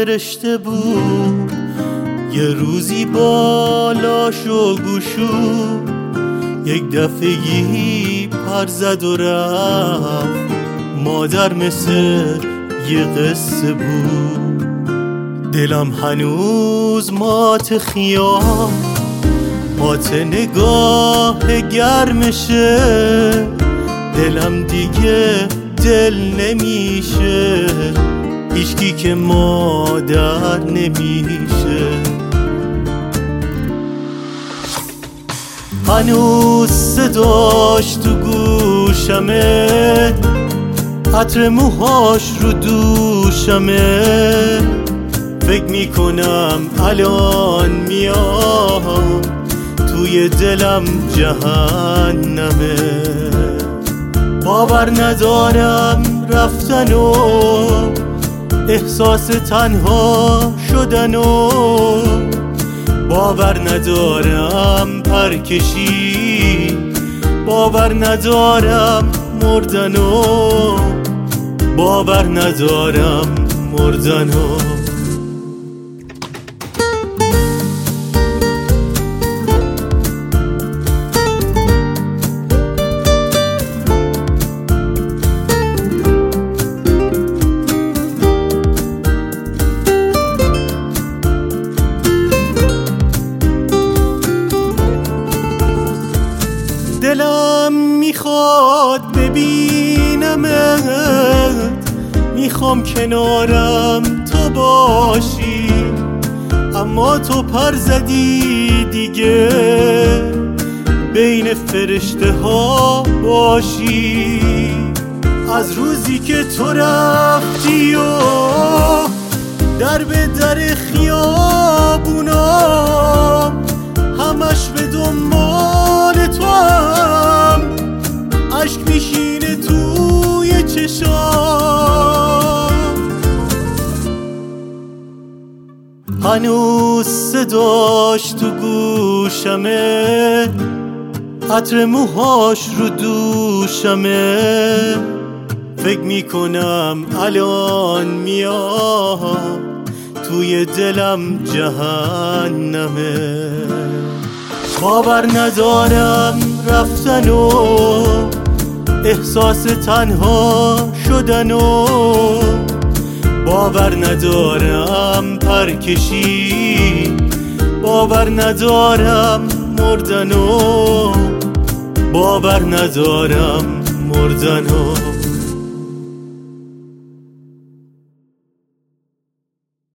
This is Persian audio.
فرشته بود، یه روزی بالاش و گشود، یک دفعی پر زد و رفت. مادر مثل یه قصه بود، دلم هنوز مات خیال، مات نگاه گرمشه. دلم دیگه دل نمیشه، هیچکی که مادر نمیشه. هنوز صداش تو گوشمه، عطر موهاش رو دوشمه. فکر میکنم الان میاد، توی دلم جهنمه. باور ندارم رفتنو، احساس تنها شدنو. باور ندارم پرکشی، باور ندارم مردنو. باور ندارم مردنو. دلم میخواد ببینمت، میخوام کنارم تو باشی، اما تو پر زدی دیگه بین فرشته ها باشی. از روزی که تو رفتی و در به در خیابونام، همش به دنبال تو هم، عشق میشینه توی چشام. هنوز صداش تو گوشمه، عطر موهاش رو دوشمه. فکر میکنم الان میاد، توی دلم جهنمه. باور ندارم رفتنو، احساس تنها شدنو. باور ندارم پرکشی، باور ندارم مردنو. باور ندارم مردنو.